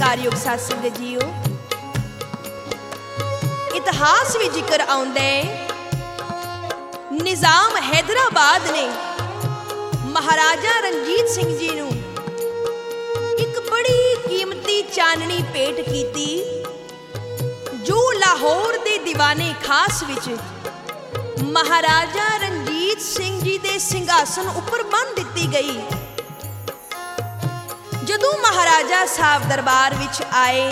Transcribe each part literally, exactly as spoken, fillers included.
ਸਤਿਕਾਰਯੋਗ ਸਾਧ ਸੰਗਤ ਜੀਓ, ਇਤਿਹਾਸ ਵਿੱਚ ਜ਼ਿਕਰ ਆਉਂਦਾ ਹੈ ਨਿਜ਼ਾਮ ਹੈਦਰਾਬਾਦ ਨੇ ਮਹਾਰਾਜਾ ਰਣਜੀਤ ਸਿੰਘ ਜੀ ਨੂੰ ਇੱਕ ਬੜੀ ਕੀਮਤੀ ਚਾਨਣੀ ਭੇਟ ਕੀਤੀ, ਜੋ ਲਾਹੌਰ ਦੇ ਦੀਵਾਨੇ ਖਾਸ ਵਿੱਚ ਮਹਾਰਾਜਾ ਰਣਜੀਤ ਸਿੰਘ ਜੀ ਦੇ ਸਿੰਘਾਸਨ ਉੱਪਰ ਬੰਨ੍ਹ ਦਿੱਤੀ ਗਈ। ਜਦੋਂ ਮਹਾਰਾਜਾ ਸਾਹਿਬ ਦਰਬਾਰ ਵਿੱਚ ਆਏ,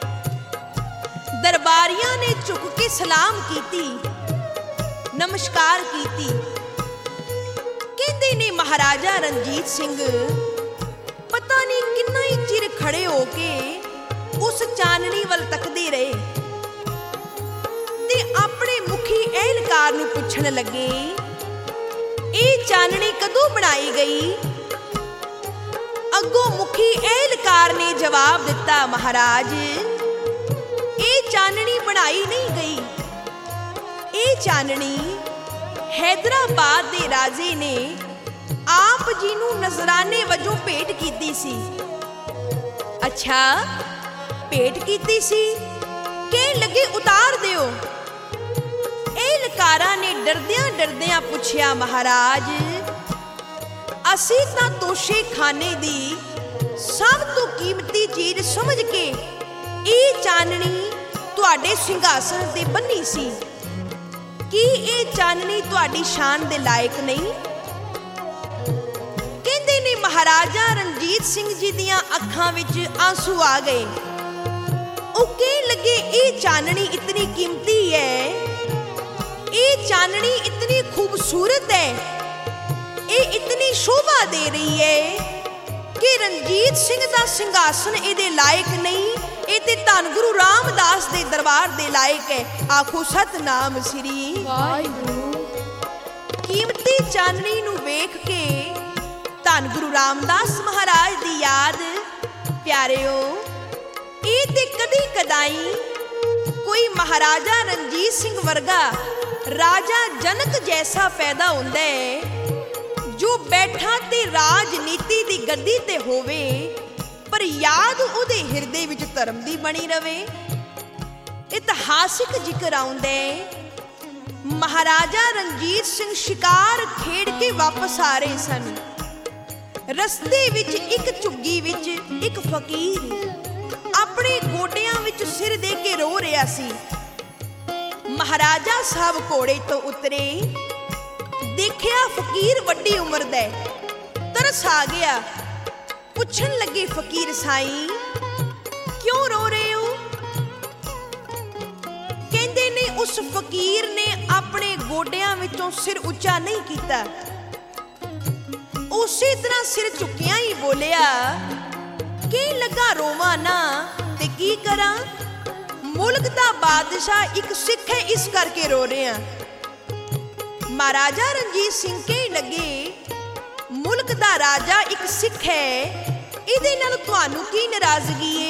ਦਰਬਾਰੀਆਂ ਨੇ ਝੁਕ ਕੇ ਸਲਾਮ ਕੀਤੀ, ਨਮਸਕਾਰ ਕੀਤੀ। ਕਹਿੰਦੇ ਨੇ ਮਹਾਰਾਜਾ ਰਣਜੀਤ ਸਿੰਘ ਪਤਾ ਨਹੀਂ ਕਿੰਨਾ ਹੀ ਚਿਰ ਖੜੇ ਹੋ ਕੇ ਉਸ ਚਾਨਣੀ ਵੱਲ ਤੱਕਦੇ ਰਹੇ ਤੇ ਆਪਣੇ ਮੁਖੀ ਅਹਿਲਕਾਰ ਨੂੰ ਪੁੱਛਣ ਲੱਗੇ, ਇਹ ਚਾਨਣੀ ਕਦੋਂ ਬਣਾਈ ਗਈ? ਅੱਗੋਂ ਮੁਖੀ ਅਹਿਲਕਾਰ ਨੇ ਜਵਾਬ ਦਿੱਤਾ, ਮਹਾਰਾਜ ਇਹ ਚਾਨਣੀ ਬਣਾਈ ਨਹੀਂ ਗਈ, ਇਹ ਚਾਨਣੀ ਹੈਦਰਾਬਾਦ ਦੇ ਰਾਜੇ ਨੇ ਆਪ ਜੀ ਨੂੰ ਨਜ਼ਰਾਨੇ ਵਜੋਂ ਭੇਟ ਕੀਤੀ ਸੀ। ਅੱਛਾ, ਭੇਟ ਕੀਤੀ ਸੀ, ਕਹਿਣ ਲੱਗੇ ਉਤਾਰ ਦਿਓ। ਅਹਿਲਕਾਰਾਂ ਨੇ ਡਰਦਿਆਂ ਡਰਦਿਆਂ ਪੁੱਛਿਆ, ਮਹਾਰਾਜ ਅਸੀਂ ਤਾਂ ਤੋਸ਼ੇ ਖਾਨੇ ਦੀ ਸਭ ਤੋਂ ਕੀਮਤੀ ਚੀਜ਼ ਸਮਝ ਕੇ ਇਹ ਚਾਨਣੀ ਤੁਹਾਡੇ ਸਿੰਘਾਸਨ ਤੇ ਬੰਨੀ ਸੀ, ਕੀ ਇਹ ਚਾਨਣੀ ਤੁਹਾਡੀ ਸ਼ਾਨ ਦੇ ਲਾਇਕ ਨਹੀਂ? ਕਹਿੰਦੇ ਨੇ ਮਹਾਰਾਜਾ ਰਣਜੀਤ ਸਿੰਘ ਜੀ ਦੀਆਂ ਅੱਖਾਂ ਵਿੱਚ ਆਂਸੂ ਆ ਗਏ। ਉਹ ਕਹਿਣ ਲੱਗੇ, ਇਹ ਚਾਨਣੀ ਇਤਨੀ ਕੀਮਤੀ ਹੈ, ਇਹ ਚਾਨਣੀ ਇਤਨੀ ਖੂਬਸੂਰਤ ਹੈ, ਇਹ ਇਤਨੀ ਸ਼ੋਭਾ ਦੇ ਰਹੀ ਹੈ ਕਿ ਰਣਜੀਤ ਸਿੰਘ ਦਾ ਸਿੰਘਾਸਨ ਇਹਦੇ ਲਾਇਕ ਨਹੀਂ, ਇਹ ਤੇ ਧੰਨ ਗੁਰੂ ਰਾਮਦਾਸ ਦੇ ਦਰਬਾਰ ਦੇ ਲਾਇਕ ਹੈ। ਆਖੋ ਸਤਨਾਮ ਸ੍ਰੀ ਵਾਹਿਗੁਰੂ। ਕੀਮਤੀ ਚਾਨਣੀ ਨੂੰ ਵੇਖ ਕੇ ਧੰਨ ਗੁਰੂ ਰਾਮਦਾਸ ਮਹਾਰਾਜ ਦੀ ਯਾਦ, ਪਿਆਰਿਓ ਇਹ ਤੇ ਕਦੀ ਕਦਾਈ ਕੋਈ ਮਹਾਰਾਜਾ ਰਣਜੀਤ ਸਿੰਘ ਵਰਗਾ ਰਾਜਾ ਜਨਕ ਜੈਸਾ ਪੈਦਾ ਹੁੰਦਾ ਹੈ, ਜੋ ਬੈਠਾ ਤੇ ਰਾਜਨੀਤੀ ਦੀ ਗੱਦੀ ਤੇ ਹੋਵੇ, ਪਰ ਯਾਦ ਉਹਦੇ ਹਿਰਦੇ ਵਿੱਚ ਧਰਮ ਦੀ ਬਣੀ ਰਵੇ। ਇਤਿਹਾਸਿਕ ਜ਼ਿਕਰ ਆਉਂਦਾ ਹੈ ਮਹਾਰਾਜਾ ਰਣਜੀਤ ਸਿੰਘ ਸ਼ਿਕਾਰ ਖੇਡ ਕੇ ਵਾਪਸ ਆ ਰਹੇ ਸਨ। ਰਸਤੇ ਵਿੱਚ ਇੱਕ ਝੁੱਗੀ ਵਿੱਚ ਇੱਕ ਫਕੀਰ ਆਪਣੇ ਗੋਡਿਆਂ ਵਿੱਚ ਸਿਰ ਦੇ ਕੇ ਰੋ ਰਿਹਾ ਸੀ। ਮਹਾਰਾਜਾ ਸਾਹਿਬ ਘੋੜੇ ਤੋਂ ਉਤਰੇ, ਦੇਖਿਆ ਫਕੀਰ ਵੱਡੀ ਉਮਰ ਦਾ, ਤਰਸ ਆ ਗਿਆ। ਪੁੱਛਣ ਲੱਗੇ, ਫਕੀਰ ਸਾਈਂ ਕਿਉਂ ਰੋ ਰਹੇ ਹੋ? ਕਹਿੰਦੇ ਨੇ ਉਸ ਫਕੀਰ ਨੇ ਆਪਣੇ ਗੋਡਿਆਂ ਵਿੱਚੋਂ ਸਿਰ ਉੱਚਾ ਨਹੀਂ ਕੀਤਾ, ਉਸੇ ਤਰ੍ਹਾਂ ਸਿਰ ਝੁਕਿਆ ਹੀ ਬੋਲਿਆ, ਕੀ ਲੱਗਾ ਰੋਵਾਂ ਨਾ ਤੇ ਕੀ ਕਰਾਂ? ਮੁਲਕ ਦਾ ਬਾਦਸ਼ਾਹ ਇੱਕ ਸਿੱਖ ਹੈ, ਇਸ ਕਰਕੇ ਰੋ ਰਹੇ ਹਾਂ। ਮਹਾਰਾਜਾ ਰਣਜੀਤ ਸਿੰਘ ਕਹਿਣ ਲੱਗੇ, ਮੁਲਕ ਦਾ ਰਾਜਾ ਇੱਕ ਸਿੱਖ ਹੈ, ਇਹਦੇ ਨਾਲ ਤੁਹਾਨੂੰ ਕੀ ਨਾਰਾਜ਼ਗੀ ਏ?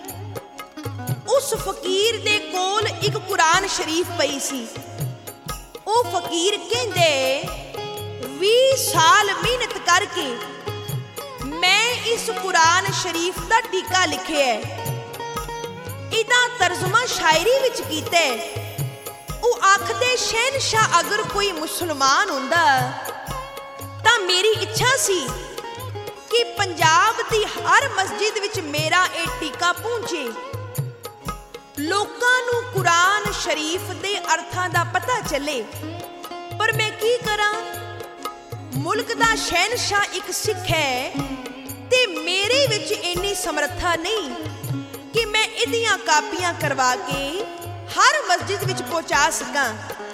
ਉਸ ਫਕੀਰ ਦੇ ਕੋਲ ਇੱਕ ਕੁਰਾਨ ਸ਼ਰੀਫ ਪਈ ਸੀ। ਉਹ ਫਕੀਰ ਕਹਿੰਦੇ, ਵੀਹ ਸਾਲ ਮਿਹਨਤ ਕਰਕੇ ਮੈਂ ਇਸ ਕੁਰਾਨ ਸ਼ਰੀਫ ਦਾ ਟੀਕਾ ਲਿਖਿਆ ਹੈ, ਇਹਦਾ ਤਰਜਮਾ ਸ਼ਾਇਰੀ ਵਿੱਚ ਕੀਤਾ। ਉਹ ਆਖਦੇ, ਸ਼ਹਿਨਸ਼ਾਹ ਅਗਰ ਕੋਈ ਮੁਸਲਮਾਨ ਹੁੰਦਾ ਤਾਂ ਮੇਰੀ ਇੱਛਾ ਸੀ ਕਿ ਪੰਜਾਬ ਦੀ ਹਰ ਮਸਜਿਦ ਵਿੱਚ ਮੇਰਾ ਇਹ ਟੀਕਾ ਪਹੁੰਚੇ, ਲੋਕਾਂ ਨੂੰ ਕੁਰਾਨ ਸ਼ਰੀਫ ਦੇ ਅਰਥਾਂ ਦਾ ਪਤਾ ਚੱਲੇ। ਪਰ ਮੈਂ ਕੀ ਕਰਾਂ, ਮੁਲਕ ਦਾ ਸ਼ਹਿਨਸ਼ਾਹ ਇੱਕ ਸਿੱਖ ਹੈ ਤੇ ਮੇਰੇ ਵਿੱਚ ਇੰਨੀ ਸਮਰੱਥਾ ਨਹੀਂ ਕਿ ਮੈਂ ਇਹਦੀਆਂ ਕਾਪੀਆਂ ਕਰਵਾ ਕੇ ਹਰ ਮਸਜਿਦ ਵਿੱਚ ਪਹੁੰਚਾ ਸਕਾਂ।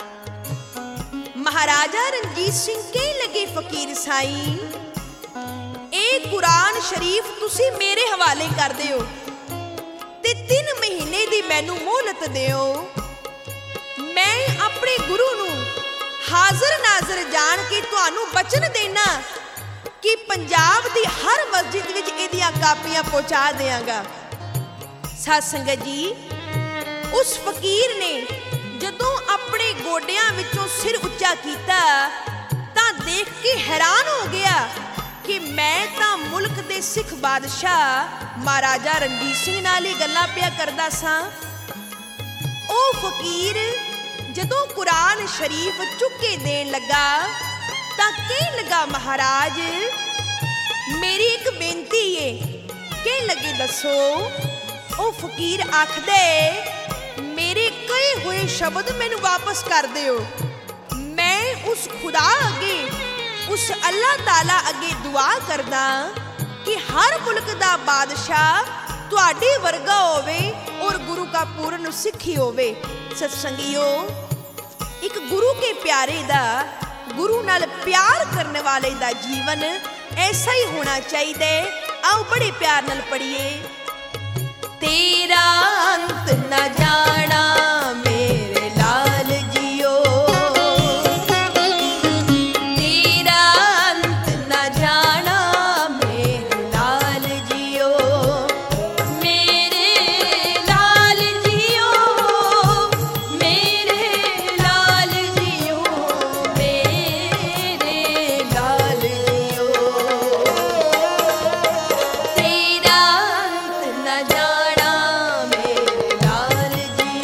ਮਹਾਰਾਜਾ ਰਣਜੀਤ ਸਿੰਘ ਕਹਿਣ ਲੱਗੇ, ਫਕੀਰ ਸਾਈਂ ਇਹ ਕੁਰਾਨ ਸ਼ਰੀਫ ਤੁਸੀਂ ਮੇਰੇ ਹਵਾਲੇ ਕਰ ਦਿਓ ਤੇ ਤਿੰਨ ਮਹੀਨੇ ਦੀ ਮੈਨੂੰ ਮੋਹਲਤ ਦਿਓ। ਮੈਂ ਆਪਣੇ ਗੁਰੂ ਨੂੰ ਹਾਜ਼ਰ ਨਾਜ਼ਰ ਜਾਣ ਕੇ ਤੁਹਾਨੂੰ ਬਚਨ ਦੇਣਾ ਕਿ ਪੰਜਾਬ ਦੀ ਹਰ ਮਸਜਿਦ ਵਿੱਚ ਇਹਦੀਆਂ ਕਾਪੀਆਂ ਪਹੁੰਚਾ ਦਿਆਂਗਾ। ਸਾਧ ਸੰਗਤ ਜੀ, ਉਸ ਫਕੀਰ ਨੇ ਜਦੋਂ ਆਪਣੇ ਗੋਡਿਆਂ ਵਿੱਚੋਂ ਸਿਰ ਉੱਚਾ ਕੀਤਾ ਤਾਂ ਦੇਖ ਕੇ ਹੈਰਾਨ ਹੋ ਗਿਆ ਕਿ ਮੈਂ ਤਾਂ ਮੁਲਕ ਮੁਲਕ ਦੇ ਸਿੱਖ ਬਾਦਸ਼ਾਹ ਮਹਾਰਾਜਾ ਰਣਜੀਤ ਸਿੰਘ ਨਾਲ ਹੀ ਗੱਲਾਂ ਪਿਆ ਕਰਦਾ ਸਾਂ। ਉਹ ਫਕੀਰ ਜਦੋਂ ਕੁਰਾਨ ਸ਼ਰੀਫ ਚੁੱਕ ਕੇ ਦੇਣ ਲੱਗਾ ਤਾਂ ਕਹਿਣ ਲੱਗਾ, ਮਹਾਰਾਜ ਮੇਰੀ ਇੱਕ ਬੇਨਤੀ ਏ। ਕਹਿਣ ਲੱਗੇ, ਦੱਸੋ। ਉਹ ਫਕੀਰ ਆਖਦੇ, ਮੇਰੇ ਕਹੇ ਹੋਏ ਸ਼ਬਦ ਮੈਨੂੰ ਵਾਪਸ ਕਰ ਦਿਓ। ਮੈਂ ਉਸ ਖੁਦਾ ਅੱਗੇ, ਉਸ ਅੱਲਾਹ ਤਾਲਾ ਅੱਗੇ ਦੁਆ ਕਰਦਾ ਕਿ ਹਰ ਮੁਲਕ ਦਾ ਬਾਦਸ਼ਾਹ ਤੁਹਾਡੇ ਵਰਗਾ ਹੋਵੇ ਔਰ ਗੁਰੂ ਕਾ ਪੂਰਨ ਸਿੱਖੀ ਹੋਵੇ। ਸਤਸੰਗੀਓ, ਇੱਕ ਗੁਰੂ ਕੇ ਪਿਆਰੇ ਦਾ, ਗੁਰੂ ਨਾਲ ਪਿਆਰ ਕਰਨ ਵਾਲੇ ਦਾ ਜੀਵਨ ਐਸਾ ਹੀ ਹੋਣਾ ਚਾਹੀਦਾ ਹੈ। आओ बड़े प्यार नाल पढ़िए। तेरा अंत न जाना मेरे लाल जियो, तेरा अंत न जाना मेरे लाल जियो, मेरे लाल जियो, मेरे लाल जियो, मेरे लाल जियो। तेरा अंत न जाना मेरे लाल जियो,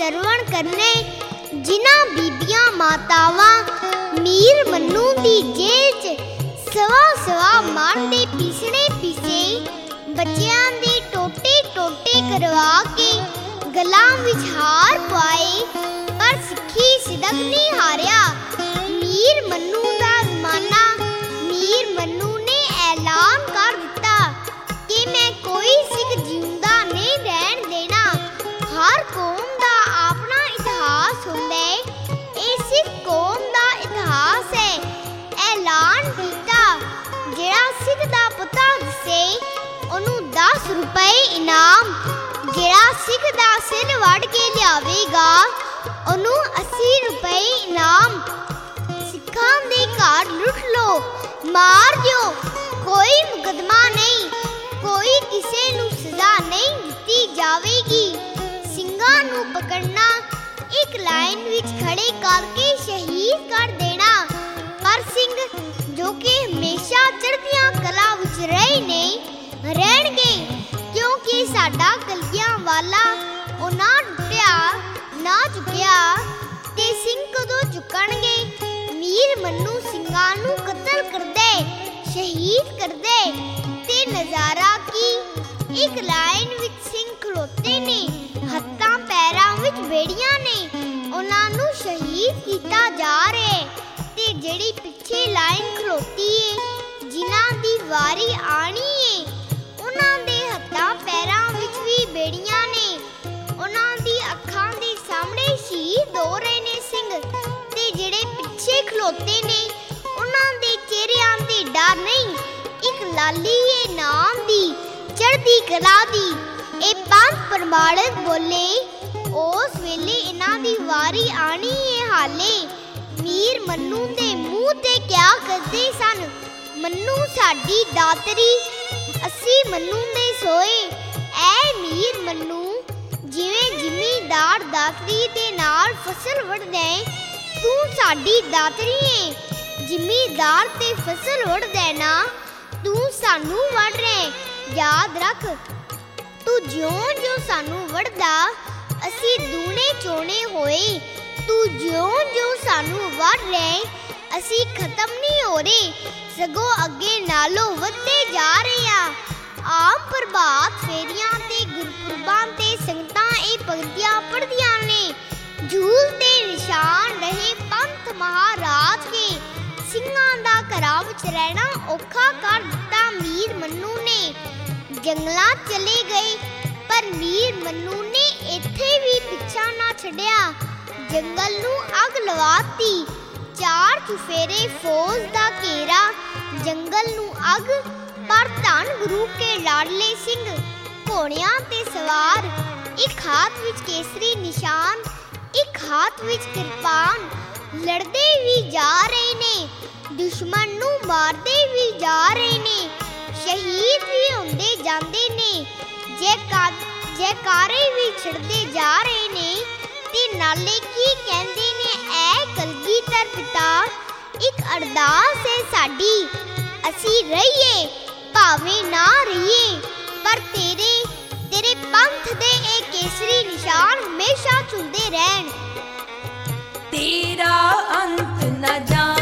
ਸਰਵਣ ਕਰਨੇ। ਜਿਨ੍ਹਾਂ ਬੀਬੀਆਂ ਮਾਤਾਵਾਂ ਮੀਰ ਮੰਨੂ ਦੀ ਜੇਲ੍ਹ 'ਚ ਸਵਾ ਸਵਾ ਮਾਰਦੇ ਪੀਸਣੇ ਪੀਸੇ, ਬੱਚਿਆਂ ਦੇ ਟੋਟੇ ਟੋਟੇ ਕਰਵਾ ਕੇ ਗਲਾਂ ਵਿੱਚ ਹਾਰ ਪਾਏ, ਪਰ ਸਿੱਖੀ ਸਿਦਕ ਨਹੀਂ ਹਾਰਿਆ। ਮੀਰ ਮੰਨੂ ਦਾ ਜ਼ਮਾਨਾ, ਮੀਰ ਮੰਨੂ ਨੇ ਐਲਾਨ ਕਰ ਦਿੱਤਾ ਕਿ ਮੈਂ ਕੋਈ ਸਿੱਖ ਜਿਉਂਦਾ ਨਹੀਂ ਰਹਿਣ ਦੇਣਾ। ਹਰ ਕੌਮ ਦਾ ਆਪਣਾ ਇਤਿਹਾਸ ਹੁੰਦਾ ਹੈ, ਇਹ ਸਿੱਖ ਕੌਮ ਦਾ ਇਤਿਹਾਸ ਹੈ। ਐਲਾਨ ਕੀਤਾ, ਜਿਹੜਾ ਸਿੱਖ ਦਾ ਪਤਾ ਦੱਸੇ ਉਹਨੂੰ ਦਸ ਰੁਪਏ ਇਨਾਮ, ਜਿਹੜਾ ਸਿੱਖ ਦਾ ਸਿਰ ਵੱਢ ਕੇ ਲਿਆਵੇਗਾ ਉਹਨੂੰ ਅੱਸੀ ਰੁਪਏ ਇਨਾਮ। ਸਿੱਖਾਂ ਦੇ ਘਰ ਲੁੱਟ ਲੋ, ਮਾਰ ਦਿਓ, ਕੋਈ ਮੁਕੱਦਮਾ ਨਹੀਂ, ਕੋਈ ਕਿਸੇ ਨੂੰ ਸਜ਼ਾ ਨਹੀਂ ਦਿੱਤੀ ਜਾਵੇਗੀ। ਸਿੰਘਾਂ ਨੂੰ ਪਕੜਨਾ, ਇੱਕ ਲਾਈਨ ਵਿੱਚ ਖੜੇ ਕਰਕੇ ਸ਼ਹੀਦ ਕਰ ਦੇਣਾ। ਪਰ ਸਿੰਘ ਜੋ ਕਿ ਹਮੇਸ਼ਾ ਚੜ੍ਹਦੀਆਂ ਕਲਾ ਵਿੱਚ ਰਹੇ ਨੇ, ਰਹਿਣਗੇ, ਕਿਉਂਕਿ ਸਾਡਾ ਕਲਗੀਆਂ ਵਾਲਾ ਉਹ ਨਾ ਟੁੱਟਿਆ ਨਾ ਚੁੱਕਿਆ, ਤੇ ਸਿੰਘ ਕਦੋਂ ਚੁੱਕਣਗੇ? ਮੀਰ ਮੰਨੂ ਸਿੰਘਾਂ ਨੂੰ ਕਤਲ ਕਰਦੇ, ਸ਼ਹੀਦ ਕਰਦੇ, ਤੇ ਨਜ਼ਾਰਾ ਕੀ, ਇੱਕ ਲਾਈਨ ਵਿੱਚ ਸਿੰਘ ਖਲੋਤੇ ਨੇ, ਹੱਥਾਂ ਪੈਰਾਂ ਵਿੱਚ ਬੇੜੀਆਂ ਨੇ, ਉਹਨਾਂ ਨੂੰ ਸ਼ਹੀਦ ਕੀਤਾ ਜਾ ਰਿਹਾ। ਤੇ ਜਿਹੜੀ ਪਿੱਛੇ ਲਾਈਨ ਖਲੋਤੀ ਏ, ਜਿਨ੍ਹਾਂ ਦੀ ਵਾਰੀ ਆਣੀ ਏ, ਉਹਨਾਂ ਦੇ ਹੱਥਾਂ ਪੈਰਾਂ ਵਿੱਚ ਵੀ ਬੇੜੀਆਂ ਨੇ, ਉਹਨਾਂ ਦੀ ਅੱਖਾਂ ਦੇ ਸਾਹਮਣੇ ਸ਼ਹੀਦ ਹੋ ਰਹੇ ਨੇ ਸਿੰਘ। ਤੇ ਜਿਹੜੇ ਪਿੱਛੇ ਖਲੋਤੇ ਨੇ, ਉਹਨਾਂ ਦੇ ਚਿਹਰਿਆਂ ਤੇ ਡਰ ਨਹੀਂ, ਇੱਕ ਲਾਲੀ ਏ ਨਾਮ ਦੀ, ਚੜ੍ਹਦੀ ਕਲਾ ਦੀ। ਇਹ ਪੰਜ ਪ੍ਰਮਾਣਕ ਬੋਲੇ, ਉਸ ਵੇਲੇ ਇਹਨਾਂ ਦੀ ਵਾਰੀ ਆਣੀ ਏ ਹਾਲੇ। ਮੀਰ ਮੰਨੂ ਦੇ ਮੂੰਹ ਤੇ ਕਿਆ ਕਰਦੇ ਸਨ, ਮੰਨੂ ਸਾਡੀ ਦਾਤਰੀ, ਅਸੀਂ ਮੰਨੂ ਦੇ ਸੋਏ। ਐ ਮੀਰ ਮੰਨੂ, ਜਿਵੇਂ ਜ਼ਿਮੀਂਦਾਰ ਦਾਤਰੀ ਦੇ ਨਾਲ ਫਸਲ ਵੱਢਦਾ ਏ, ਤੂੰ ਸਾਡੀ ਦਾਤਰੀ ਏ। ਜ਼ਿਮੀਂਦਾਰ ਤੇ ਫਸਲ ਵੱਢਦਾ ਨਾ, ਤੂੰ ਸਾਨੂੰ ਵੱਢ ਰਿਹਾ। ਯਾਦ ਰੱਖ, ਤੂੰ ਜਿਉਂ-ਜਿਉਂ ਸਾਨੂੰ ਵੱਢਦਾ, ਅਸੀਂ ਦੂਣੇ ਚੋਣੇ ਹੋਏ। ਤੂੰ ਜਿਉਂ-ਜਿਉਂ ਸਾਨੂੰ ਵੱਢ ਰਿਹਾ, ਅਸੀਂ ਖਤਮ ਨਹੀਂ ਹੋ ਰਹੇ, ਸਗੋਂ ਅੱਗੇ ਨਾਲੋਂ ਵੱਧਦੇ ਜਾ ਰਹੇ ਆ। ਆਮ ਪ੍ਰਭਾਤ ਫੇਰੀਆਂ ਤੇ ਗੁਰਪੁਰਬਾਂ ਤੇ ਸੰਗਤਾਂ ਇਹ ਪੰਕਤੀਆਂ ਪੜ੍ਹਦੀਆਂ ਨੇ। ਝੂਲ ਤੇ ਨਿਸ਼ਾਨ ਰਹੇ ਪੰਥ ਮਹਾਰਾਜ ਕੇ, ਸਿੰਘਾਂ ਦਾ ਘਰਾਂ ਵਿੱਚ ਰਹਿਣਾ ਔਖਾ ਕਰ ਦਿੱਤਾ ਮੀਰ ਮੰਨੂ ਨੇ। ਜੰਗਲਾਂ ਚਲੇ ਗਏ, ਪਰ ਮੀਰ ਮੰਨੂ ਨੇ ਇੱਥੇ ਵੀ ਪਿੱਛਾ ਨਾ ਛੱਡਿਆ। ਜੰਗਲ ਨੂੰ ਅੱਗ ਲਵਾਤੀ, ਚਾਰ ਚੁਫੇਰੇ ਫੌਜ ਦਾ ਘੇਰਾ, ਜੰਗਲ ਨੂੰ ਅੱਗ। ਪਰ ਧੰਨ ਗੁਰੂ ਕੇ ਲਾਡਲੇ ਸਿੰਘ ਘੋੜਿਆਂ ਤੇ ਸਵਾਰ, ਇੱਕ ਹੱਥ ਵਿੱਚ ਕੇਸਰੀ ਨਿਸ਼ਾਨ, ਇੱਕ ਹੱਥ ਵਿੱਚ ਕਿਰਪਾਨ, ਲੜਦੇ ਵੀ ਜਾ ਰਹੇ ਨੇ, ਦੁਸ਼ਮਣ ਨੂੰ ਮਾਰਦੇ ਵੀ ਜਾ ਰਹੇ ਨੇ, ਸ਼ਹੀਦ ਵੀ ਹੁੰਦੇ ਜਾਂਦੇ ਨੇ, ਜੈਕਾਰੇ ਵੀ ਛੱਡਦੇ ਜਾ ਰਹੇ ਨੇ। ਤੇ ਨਾਲੇ ਕੀ ਕਹਿੰਦੇ ਨੇ ਐ ਕਲਗੀਧਰ ਪਿਤਾ, ਇੱਕ ਅਰਦਾਸ ਹੈ ਸਾਡੀ, ਅਸੀਂ ਰਹੀਏ ਭਾਵੇਂ ਨਾ ਰਹੀਏ, ਪਰ ਤੇਰੇ ਤੇਰੇ ਪੰਥ ਦੇ ਇਹ ਕੇਸਰੀ ਨਿਸ਼ਾਨ ਹਮੇਸ਼ਾ ਝੁਲਦੇ ਰਹਿਣ। ਤੇਰਾ ਅੰਤ ਨਾ ਜਾ